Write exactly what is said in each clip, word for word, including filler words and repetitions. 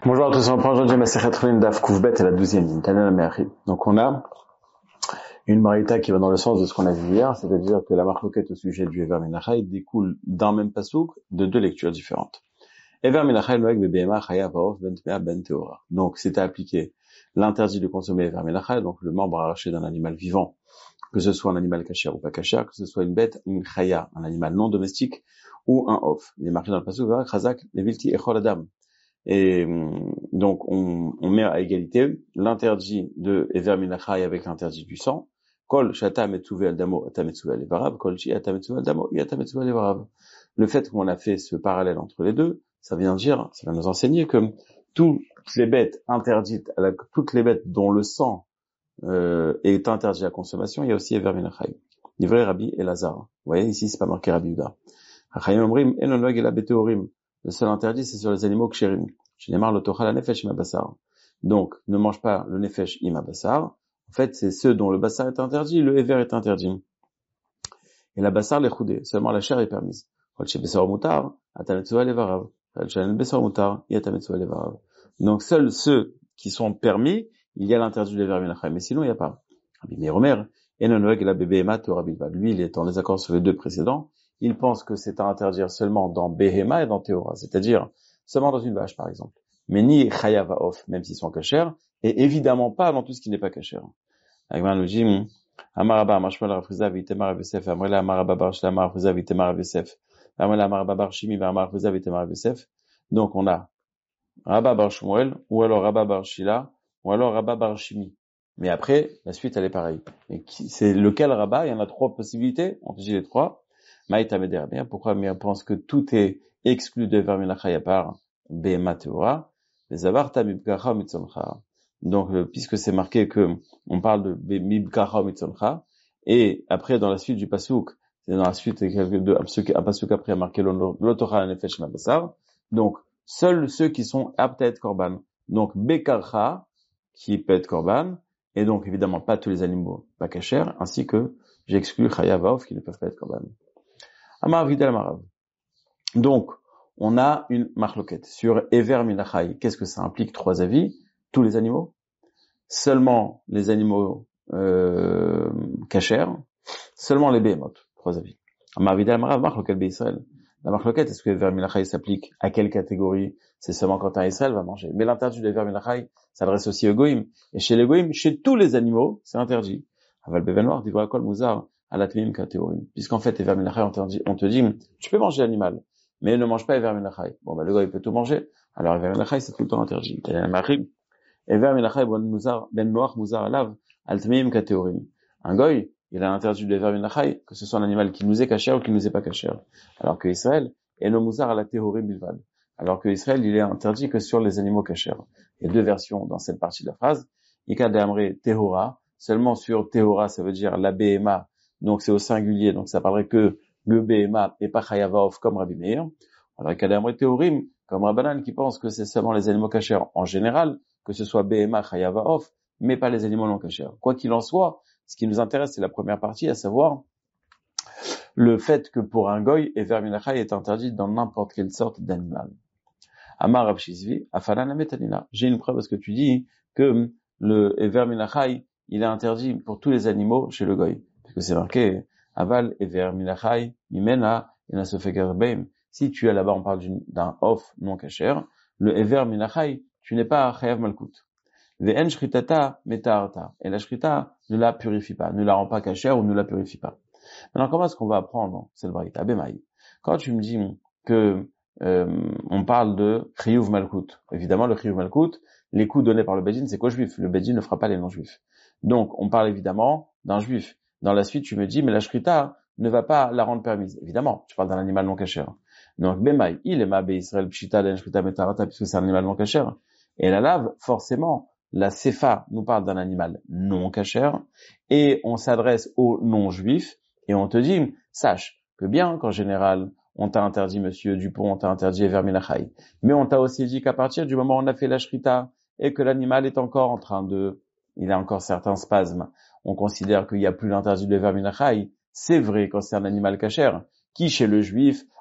Bonjour à tous, on reprend aujourd'hui Masechet Chulin Daf Kufbet à la douzième ligne. Tanan Me'achid. Donc on a une marita qui va dans le sens de ce qu'on a vu hier, c'est-à-dire que la marloquette au sujet du Ever Minachai découle d'un même pasouk de deux lectures différentes. Ever Minachai loek bebema chaya vaof ben tmea ben teora. Donc c'était appliqué l'interdit de consommer Ever Minachai, donc le membre arraché d'un animal vivant, que ce soit un animal cachère ou pas cachère, que ce soit une bête, une chaya, un animal non domestique, ou un off. Il est marqué dans le pasouk, chazak levilti echol adam. Et donc, on, on met à égalité l'interdit de Ever Minachai avec l'interdit du sang. Kol shata metzuve al damo ata metzuve al evarav, kol shi ata metzuve al damo ata metzuve al evarav. Le fait qu'on a fait ce parallèle entre les deux, ça vient dire, ça va nous enseigner que toutes les bêtes interdites, à la, toutes les bêtes dont le sang euh, est interdit à la consommation, il y a aussi Ever Minachai. Livré Rabbi Elazar. Vous voyez, ici, c'est pas marqué Rabbi Uda. Achayim omrim, en onog ela beteorim. Le seul interdit, c'est sur les animaux kshérim. Je n'ai marre le tochal nefesh ima basar. Donc, ne mange pas le nefesh ima basar. En fait, c'est ceux dont le basar est interdit, le hever est interdit. Et la basar les choudé, seulement la chair est permise. Donc, seuls ceux qui sont permis, il y a l'interdit de l'hever minachai, mais sinon, il n'y a pas. Rabbi Meir Omer, enonoeg la bébéma Torah bilvad. Lui, il est en désaccord sur les deux précédents. Il pense que c'est à interdire seulement dans Behema et dans Théora, c'est-à-dire seulement dans une vache, par exemple. Mais ni Chayav Off, même s'ils sont kashers, et évidemment pas dans tout ce qui n'est pas kasher. Agman nous dit, Amaraba, Mashmal Rafriza, Vitemar Vesef, Amrela, Amaraba Barshla, Marafriza, Vitemar Vesef, Amrela, Amaraba Barshimi, Marafriza, Vitemar Vesef. Donc on a Rabba Barshmuel, ou alors Rabba Barshila, ou alors Rabba Barshimi. Mais après, la suite, elle est pareille. Et qui, c'est lequel Rabba? Il y en a trois possibilités, on dit les trois. Maïta Meder, bien, pourquoi? Mais on pense que tout est exclu de Ever Minachai à part Behema Teora, les Avarta Mibkacha Mitzoncha. Donc, puisque c'est marqué que on parle de Mibkacha Mitzoncha, et après, dans la suite du Pasuk, c'est dans la suite, un Pasuk après a marqué l'Otocha Nefesh Mabasar. Donc, seuls ceux qui sont aptes à être Korban. Donc, Bekarcha, qui peut être Korban, et donc, évidemment, pas tous les animaux pas kasher, ainsi que j'exclus Chayavav, qui ne peuvent pas être Korban. Amar Vidal Amarav. Donc, on a une marloquette sur Ever Minachai. Qu'est-ce que ça implique? Trois avis. Tous les animaux. Seulement les animaux euh, kasher. Seulement les behemoth. Trois avis. Amar Vidal Amarav, marloquette Israël. La marloquette, est-ce que Ever Minachai s'applique à quelle catégorie? C'est seulement quand un Israël va manger. Mais l'interdit de Ever Minachai s'adresse aussi aux goïm. Et chez les goïm, chez tous les animaux, c'est interdit. Aval Beven Noir, dit Kol Mouzar. À la tmim katéorim. Puisqu'en fait, Ever Minachai, on te dit, on te dit, tu peux manger l'animal, mais ne mange pas Ever Minachai. Bon, bah, le gars, il peut tout manger. Alors, Ever Minachai, c'est tout le temps interdit. Ever Minachai, ben noach mouzar alav, al tmim katéorim. Un goy, il a interdit de Ever Minachai, que ce soit un animal qui nous est kasher ou qui nous est pas kasher. Alors que Israël, est no mouzar à la téhorim bilvad. Alors que Israël, il est interdit que sur les animaux kasher. Il y a deux versions dans cette partie de la phrase. Ika de amre tehora, seulement sur tehora, ça veut dire la behema. Donc c'est au singulier, donc ça parlerait que le Behema et pas Chayavaof comme Rabbi Meir. Alors Kadamre Théorim, comme Rabbanan qui pense que c'est seulement les animaux cachers en général, que ce soit Behema, Chayavaof, mais pas les animaux non cachers. Quoi qu'il en soit, ce qui nous intéresse, c'est la première partie, à savoir le fait que pour un goy, Ever Minachai est interdit dans n'importe quelle sorte d'animal. Amar Rav Shizvi, Afalan Metanina. J'ai une preuve parce que tu dis que le Ever Minachai, il est interdit pour tous les animaux chez le goy. Parce que c'est marqué, Aval, Ever, Minachai, Mimena, Inasofegarbeim. Si tu es là-bas, on parle d'un off non kasher, le Ever, Minachai, tu n'es pas Chayav Malkut. Ve'en shritata, metaharta. Et la shrita ne la purifie pas, ne la rend pas kasher ou ne la purifie pas. Maintenant, comment est-ce qu'on va apprendre? C'est le braïta, Bemaï. Quand tu me dis que, euh, on parle de Chiyuv Malkut. Évidemment, le Chiyuv Malkut, les coups donnés par le Bedin, c'est quoi juif? Le Bedin ne fera pas les non-juifs. Donc, on parle évidemment d'un juif. Dans la suite, tu me dis, mais la shrita ne va pas la rendre permise. Évidemment, tu parles d'un animal non kasher. Donc, Bemaï, il est ma Israël pshita den shrita metarata, puisque c'est un animal non kasher. Et la lave, forcément, la Sefa nous parle d'un animal non kasher, et on s'adresse aux non-juifs, et on te dit, sache que bien qu'en général, on t'a interdit, monsieur Dupont, on t'a interdit Ever Minachai. Mais on t'a aussi dit qu'à partir du moment où on a fait la shrita, et que l'animal est encore en train de, il a encore certains spasmes, on considère qu'il n'y a plus l'interdit de Ever Minachai. C'est vrai quand c'est un animal kasher, qui chez le juif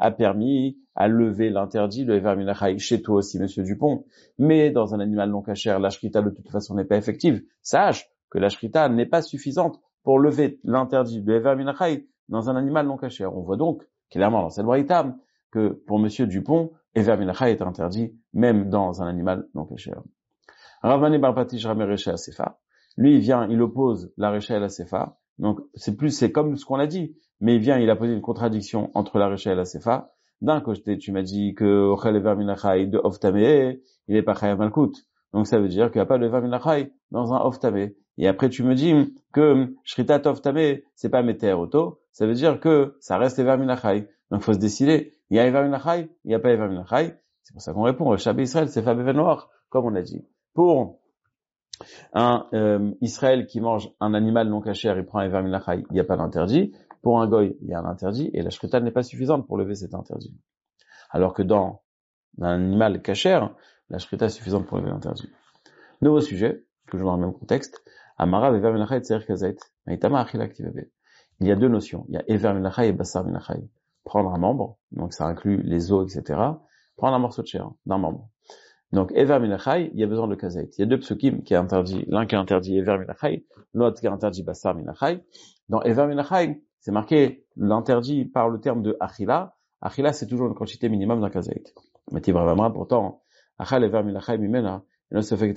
a permis à lever l'interdit de Ever Minachai chez toi aussi, monsieur Dupont. Mais dans un animal non cachère, la shrita de toute façon n'est pas effective. Sache que la shrita n'est pas suffisante pour lever l'interdit de Ever Minachai dans un animal non cachère. On voit donc clairement dans cette braïta que pour monsieur Dupont, Ever Minachai est interdit même dans un animal non cachère. Ravani Barpatish Ramerecha Sefa. Lui, il vient, il oppose la Recha et la Sefa. Donc, c'est plus, c'est comme ce qu'on a dit. Mais il vient, il a posé une contradiction entre la Recha et la Sefa. D'un côté, tu m'as dit que Ochel Ever Minachai de Oftame, il est pas Chayav Malkut. Donc, ça veut dire qu'il n'y a pas de Ever Minachai dans un Oftame. Et après, tu me dis que Shritat Oftame, c'est pas Meter Auto. Ça veut dire que ça reste Ever Minachai. Donc, il faut se décider. Il y a Ever Minachai, il n'y a pas Ever Minachai. C'est pour ça qu'on répond. Shabbat Israël, c'est Fab Even Noir, comme on a dit. Pour un euh, Israël qui mange un animal non cachère, il prend un Ever Minachai, il n'y a pas d'interdit. Pour un goy, il y a un interdit, et la shrita n'est pas suffisante pour lever cet interdit. Alors que dans un animal cachère, la shrita est suffisante pour lever l'interdit. Nouveau sujet, toujours dans le même contexte. Amara Ever Minachai Tzer Kazait. Il y a deux notions. Il y a Ever Minachai et Basar Minachai. Prendre un membre, donc ça inclut les os, et cetera. Prendre un morceau de chair d'un membre. Donc, Ever Minachai, il y a besoin de Kazait. Il y a deux psukim qui est interdit, l'un qui est interdit Ever Minachai, l'autre qui est interdit Basar Minachai. Dans Ever Minachai, c'est marqué l'interdit par le terme de Achila. Achila, c'est toujours une quantité minimum d'un Kazait. Mais Tibravamra, pourtant, Achal Ever Minachai Mimena, il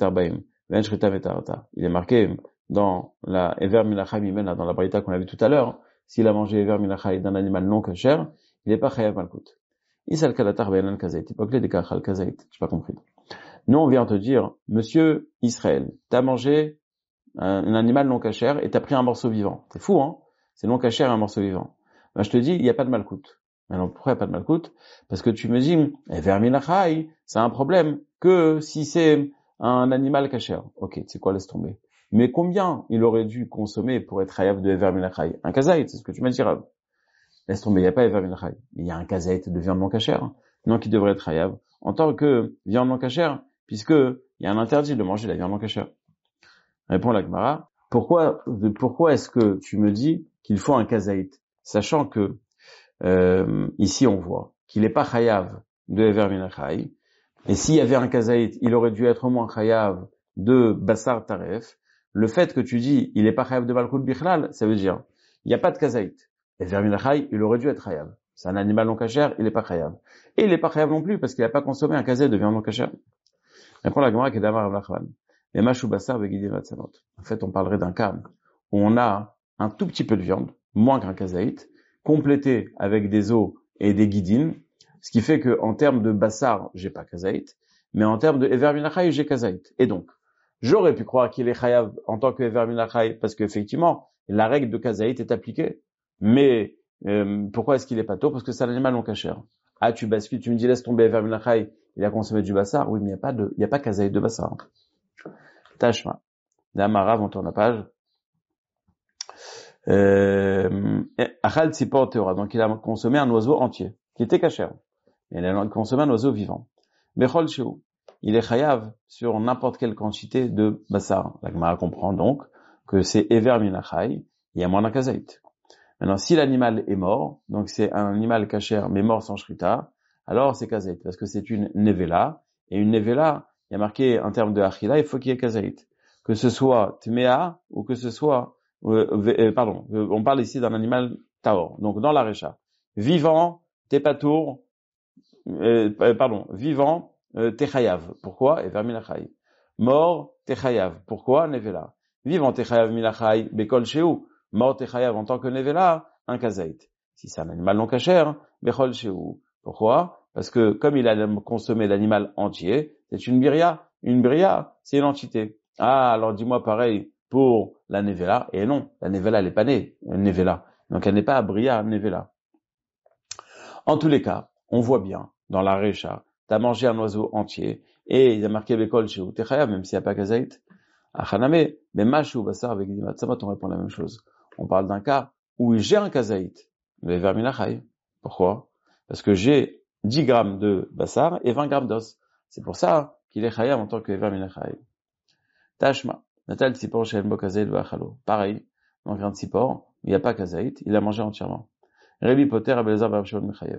est marqué dans la Ever Minachai Mimena, dans la braïta qu'on a vu tout à l'heure, s'il a mangé Ever Minachai d'un animal non kasher, il n'est pas Chayav Malkut. Isal Kalatar Be'enan Kazait. Il peut appeler des Kachal Kazait. J'ai pas compris. Nous, on vient te dire, monsieur Israël, t'as mangé un, un animal non cachère et t'as pris un morceau vivant. C'est fou, hein? C'est non cachère et un morceau vivant. Ben, je te dis, il n'y a pas de malcoute. Alors, pourquoi il n'y a pas de malcoute? Parce que tu me dis, Ever Minachai, c'est un problème que si c'est un animal cachère. Ok, c'est quoi, laisse tomber. Mais combien il aurait dû consommer pour être hayav de Ever Minachai? Un kazaït, c'est ce que tu m'as dit, Rav. Laisse tomber, il n'y a pas Ever Minachai. Il y a un kazaït de viande non cachère. Non, qui devrait être hayav. En tant que viande non cachère, puisque il y a un interdit de manger la viande non cachère. Répond la Gemara. Pourquoi, pourquoi est-ce que tu me dis qu'il faut un kazaït? Sachant que, euh, ici on voit qu'il n'est pas chayav de Ever Minachai. Et s'il y avait un kazaït, il aurait dû être au moins chayav de Basar Taref. Le fait que tu dis, il n'est pas chayav de Malkout Bichlal, ça veut dire, il n'y a pas de kazaït. Ever Minachai, il aurait dû être chayav. C'est un animal non cachère, il n'est pas chayav. Et il n'est pas chayav non plus parce qu'il n'a pas consommé un kazaït de viande non cachère. Répond la Gemara qui est d'Amar Avlachvan. Et Mashou Basar Begidin Vatsanot. En fait, on parlerait d'un cas où on a un tout petit peu de viande, moins qu'un kazaït, complété avec des os et des guidines, ce qui fait que, en termes de Bassar, j'ai pas kazaït, mais en termes de Ever Minachai, j'ai kazaït. Et donc, j'aurais pu croire qu'il est chayav en tant que Ever Minachai, parce qu'effectivement, la règle de kazaït est appliquée. Mais, euh, pourquoi est-ce qu'il est pas tôt? Parce que c'est un animal non cachère. Ah, tu bascules, tu me dis, laisse tomber Ever Minachai, il a consommé du Bassar. Oui, mais il n'y a pas de, il n'y a pas kazaït de Bassar. Tashma. L'Amara, on tourne la page. Achal Tzipor Teora. Donc, il a consommé un oiseau entier, qui était cachère. Il a consommé un oiseau vivant. Bechol Shehu. Il est chayav sur n'importe quelle quantité de Bassar. La Gemara comprend donc que c'est Ever Minachai, il y a moins d'un kazaït. Maintenant, si l'animal est mort, donc c'est un animal cachère, mais mort sans shrita, alors c'est kazaït, parce que c'est une nevela, et une nevela, il y a marqué en termes de achila, il faut qu'il y ait kazaït. Que ce soit tmea, ou que ce soit, euh, euh, pardon, euh, on parle ici d'un animal taor, donc dans la recha. Vivant, t'es patour, euh, pardon, vivant, euh, t'es chayav. Pourquoi? Ever Minachai. Mort, t'es chayav. Pourquoi? Nevela. Vivant, t'es chayav Minachai, bekol sheu. Mort t'es chayav en tant que nevela, un kazaït. Si c'est un animal non cachère, bechol sheu. Pourquoi? Parce que comme il a consommé l'animal entier, c'est une biria. Une biria, c'est une entité. Ah, alors dis-moi pareil pour la nevela. Et non, la nevela, elle est pas née, une nevela. Donc elle n'est pas bria, nevela. En tous les cas, on voit bien, dans la recha, t'as mangé un oiseau entier, et il a marqué bekol sheu, t'es chayav, même s'il n'y a pas kazaït. Achaname, mais mashou basar avec dimat, ça va, on répond la même chose. On parle d'un cas où j'ai un kazaït, mais Ever Minachai. Pourquoi? Parce que j'ai dix grammes de bassar et vingt grammes d'os. C'est pour ça qu'il est chayav en tant que Ever Minachai. Tashma. Natal tzipor she'en bo kazaït v'achalo. Pareil. Donc un tzipor, il n'y a pas kazaït, il a mangé entièrement. Rabbi Poter Abelazar Bar Shimon Mechayev.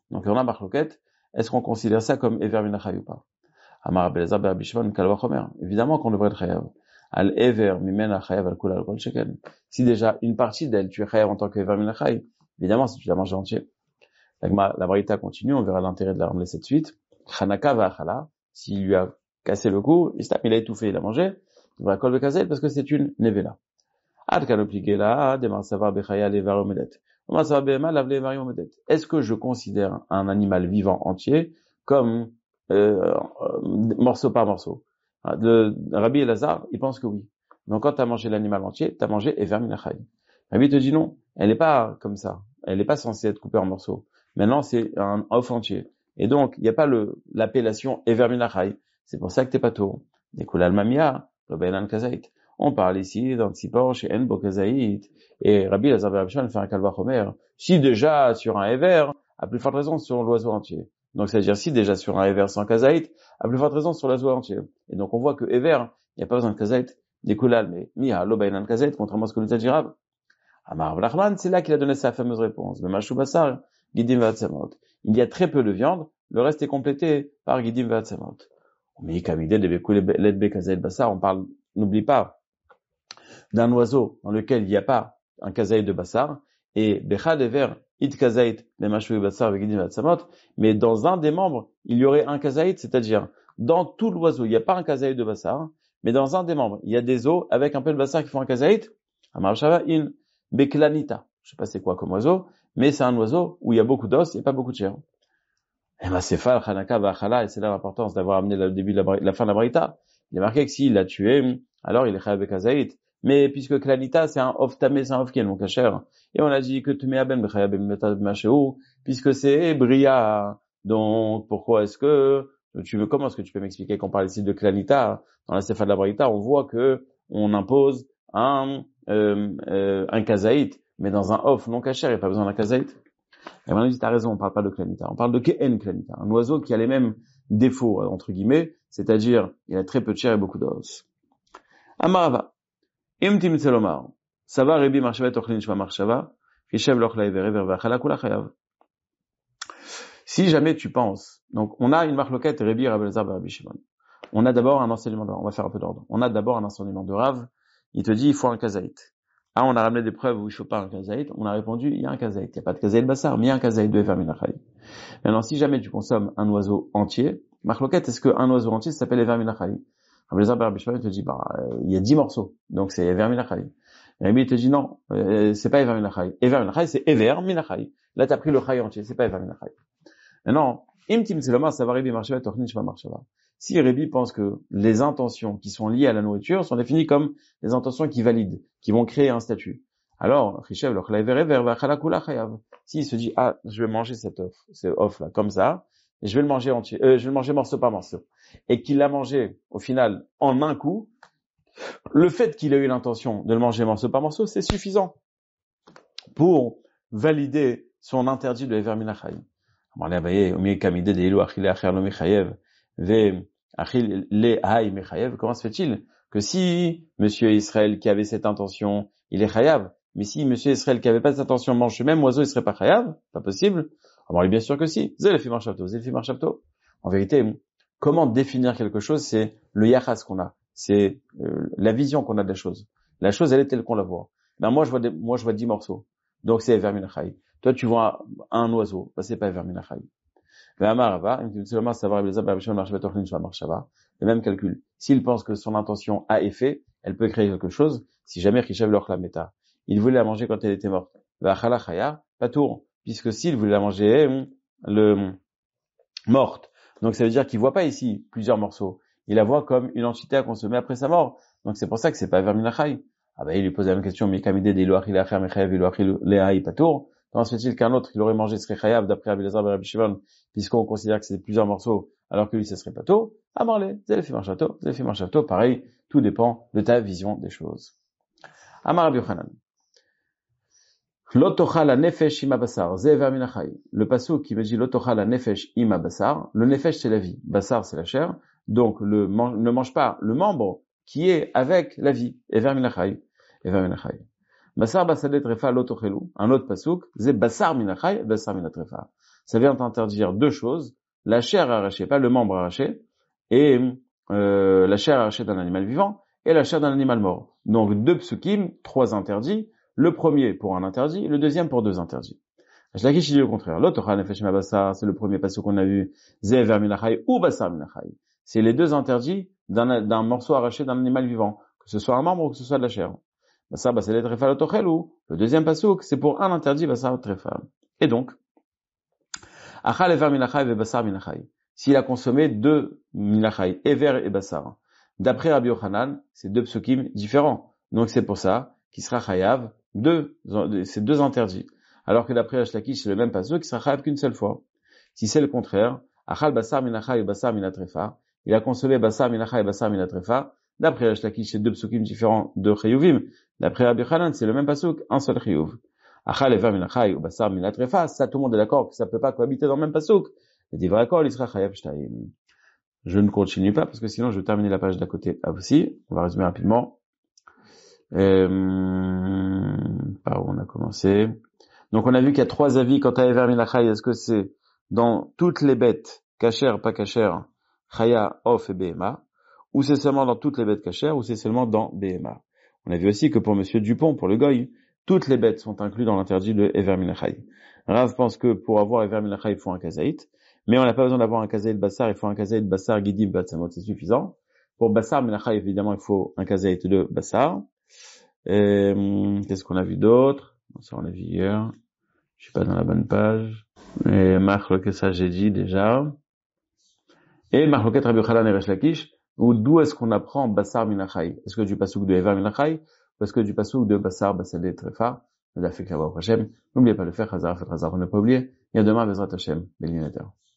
Donc on a marloquette, est-ce qu'on considère ça comme Ever Minachai ou pas? Amar Belazar Rabbi Shimon Kal Vachomer. Évidemment qu'on devrait être chayav. Al Ever Mimena Chayav Al Kula Al Kol Sheken. Si déjà une partie d'elle tu es chayav en tant que Ever Minachai, évidemment si tu l'as mangé entier. La, la Braïta continue, on verra l'intérêt de la ramener cette suite. Chanaka va achala. S'il lui a cassé le cou, il a étouffé, il a mangé, il va kol bekazel parce que c'est une nevela. Ad kanopligela demar savar bechaya levar omedet. Demar savar behema lav levar omedet. Est-ce que je considère un animal vivant entier comme euh, morceau par morceau? De Rabbi Elazar, il pense que oui. Donc quand tu as mangé l'animal entier, tu as mangé Ever Minachai. Rabbi te dit non, elle n'est pas comme ça. Elle n'est pas censée être coupée en morceaux. Maintenant, c'est un off entier. Et donc, il n'y a pas le, l'appellation Ever Minachai. C'est pour ça que t'es pas tôt. Nekulal mamia, lobenan kazait. On parle ici d'un tzipor chez En Bokazait. Et Rabbi Elazar ben Rabbi Shimon fait un kalva chomer. Si déjà sur un Ever, à plus forte raison sur l'oiseau entier. Donc, c'est-à-dire si déjà sur un Ever sans kazait, à plus forte raison sur l'oiseau entier. Et donc, on voit que Ever, il n'y a pas besoin de kazait. Nekulal, mais mia, lobenan kazait, contrairement à ce que nous a dit Rav. Amar Nachman, c'est là qu'il a donné sa fameuse réponse. Le mashou basar, gidim v'atsamot. Il y a très peu de viande, le reste est complété par gidim v'atsamot. Mais comme idée de l'edbe kazaïd basar, on parle, n'oublie pas, d'un oiseau dans lequel il n'y a pas un kazaïd de basar, et bechad ever it kazaïd le mashou basar gidim v'atsamot, mais dans un des membres, il y aurait un kazaïd, c'est-à-dire, dans tout l'oiseau, il n'y a pas un kazaïd de basar, mais dans un des membres, il y a des os avec un peu de basar qui font un kazaïd. Amar shava in Beklanita. Je sais pas c'est quoi comme oiseau, mais c'est un oiseau où il y a beaucoup d'os et pas beaucoup de chair. Et ben, c'est fal, Hanaka, Vachala, et c'est là l'importance d'avoir amené le début de la, la fin de la Braïta. Il est marqué que s'il l'a tué, alors il est chayav bekazaït. Mais puisque Klanita, c'est un off tamé, c'est un off qui est non kacher. Et on a dit que tu mets aben bechayav bemachéou, puisque c'est bria. Donc, pourquoi est-ce que, tu veux, comment est-ce que tu peux m'expliquer qu'on parle ici de Klanita? Dans la Sefa de la Braïta, on voit que on impose un, euh, euh, un kazaït, mais dans un off non kacher, il n'y a pas besoin d'un kazaït. Et maintenant, il dit, t'as raison, on parle pas de klanita, on parle de keen klanita, un oiseau qui a les mêmes défauts, entre guillemets, c'est-à-dire, il a très peu de chair et beaucoup d'os. Amarava. Imtim tselomar. Sava rebi marshava tochlin shva marshava, fishev loch laever ever vachala kula chayav. Si jamais tu penses, donc, on a une marloquette rebi Rabbi Elazar ben Rabbi Shimon. On a d'abord un enseignement de Rav, on va faire un peu d'ordre. On a d'abord un enseignement de Rav, il te dit, il faut un kazaït. Ah, on a ramené des preuves où il ne faut pas un kazaït. On a répondu, il y a un kazaït. Il n'y a pas de kazaït basar, mais il y a un kazaït de Ever Minachai. Maintenant, si jamais tu consommes un oiseau entier, marloquette, est-ce qu'un oiseau entier s'appelle Ever Minachai? Rabbi Elazar ben Rabbi Shimon te dit, bah, euh, il y a dix morceaux. Donc c'est Ever Minachai. Et Rabbi te dit, non, euh, c'est pas Ever Minachai. Ever Minachai, c'est Ever Minachai. Là, t'as pris le chai entier, c'est pas Ever Minachai. Maintenant, Imtim Seloma, ça va Rebi Marshava, Torchin Shva Marshava. Si Rebi pense que les intentions qui sont liées à la nourriture sont définies comme des intentions qui valident, qui vont créer un statut. Alors, Rishev, le Chlaïver, Verva, Chalakula, Chayav. S'il se dit, ah, je vais manger cette offre, cette offre-là, comme ça, et je vais le manger entier, euh, je vais le manger morceau par morceau. Et qu'il l'a mangé, au final, en un coup, le fait qu'il ait eu l'intention de le manger morceau par morceau, c'est suffisant pour valider son interdit de Ever Minachai. Comment se fait-il que si Monsieur Israël qui avait cette intention, il est chayav, mais si Monsieur Israël qui avait pas cette intention mange ce même oiseau, il serait pas chayav? Pas possible. Alors, bien sûr que si. En vérité, comment définir quelque chose, c'est le yachas qu'on a, c'est euh, la vision qu'on a de la chose. La chose, elle est telle qu'on la voit. Ben moi, je vois, des, moi, je vois dix morceaux, donc c'est Ever Minachai. Toi, tu vois un, un oiseau, ben, c'est pas Ever Minachai. Le même calcul. S'il pense que son intention a effet, elle peut créer quelque chose. Si jamais Rishev l'or la meta, il voulait la manger quand elle était morte. Pas tour, puisque s'il voulait la manger le morte, donc ça veut dire qu'il voit pas ici plusieurs morceaux. Il la voit comme une entité à consommer après sa mort. Donc c'est pour ça que c'est pas Ever Minachai. Ah ben il lui pose la même question. Mais kamide de iloachil acher mechayev iloachil lehaï patour. Comment se fait-il qu'un autre, il aurait mangé serait chayav d'après Rabbi Elazar ben Rabbi Shimon, puisqu'on considère que c'est plusieurs morceaux, alors que lui, ce serait pas tôt? Ah, marlé, zélefi marchato, zélefi marchato, pareil, tout dépend de ta vision des choses. Amar Rabbi Yochanan. Lotocha la nefesh ima basar, ze Ever Minachai. Le pasuk qui me dit lotocha la nefesh ima basar, le nefesh c'est la vie, basar c'est la chair, donc le, man, ne mange pas le membre qui est avec la vie, Ever Minachai, Ever Minachai. Basar basadet trefa lotochelu, un autre pasuk, ze basar minachai, basar minatrefa. ça vient interdire deux choses, la chair arrachée, pas le membre arraché, et euh, la chair arrachée d'un animal vivant, et la chair d'un animal mort. Donc deux psukim, trois interdits, le premier pour un interdit, le deuxième pour deux interdits. Shlakish dit le contraire. L'autre nefesh mabasar, c'est le premier passage qu'on a vu, zever minachai ou basar minachai. C'est les deux interdits d'un, d'un morceau arraché d'un animal vivant, que ce soit un membre ou que ce soit de la chair. Basar basar trefa l'otochel ou le deuxième pasuk, c'est pour un interdit basar trefa. Et donc, achal ever minachai ve basar minachai. S'il a consommé deux minachai, ever et basar. D'après Rabbi Yochanan, c'est deux psukim différents. Donc c'est pour ça qu'il sera chayav deux, c'est deux interdits. Alors que d'après Ashlakish, c'est le même pasuk qui sera chayav qu'une seule fois. Si c'est le contraire, achal basar minachai et basar minatrefa, il a consommé basar minachai et basar minatrefa. D'après Ashlakish, c'est deux psukim différents de chayuvim. D'après Rabbi Yochanan, c'est le même pasuk, un seul chayuv. Achal ever minachai ou basar minatrefa, ça tout le monde est d'accord que ça peut pas cohabiter dans le même pasuk. Il dit vrai d'accord, il sera chayav shtayim. Je ne continue pas parce que sinon je vais terminer la page d'à côté ah, aussi. On va résumer rapidement. Euh, par où on a commencé. Donc on a vu qu'il y a trois avis quant à Ever Minachai. Est-ce que c'est dans toutes les bêtes, kasher, pas kasher, chaya, off et behema, ou c'est seulement dans toutes les bêtes kasher, ou c'est seulement dans behema. On a vu aussi que pour Monsieur Dupont, pour le goy, toutes les bêtes sont incluses dans l'interdit de Ever Minachai. Rav pense que pour avoir Ever Minachai, il faut un kazaït. Mais on n'a pas besoin d'avoir un kazaït bassar, il faut un kazaït bassar guidim batsamot, c'est suffisant. Pour bassar minachai, évidemment, il faut un kazaït de bassar. Euh, qu'est-ce qu'on a vu d'autre? Ça, on l'a vu hier. Je suis pas dans la bonne page. Et marloquet, ça, j'ai dit déjà. Et marloquet Rabbi Yochanan et Resh Lakish, ou d'où est-ce qu'on apprend bassar minachai? Est-ce que du pasouk de Ever minachai? Ou est-ce que du pasouk de bassar bassadé trefa? Il a fait que la voix Hashem. N'oubliez pas de le faire, Hazar, fait Hazar, on n'a pas oublié. Et à demain, Bezrat Hashem, Bélinéter.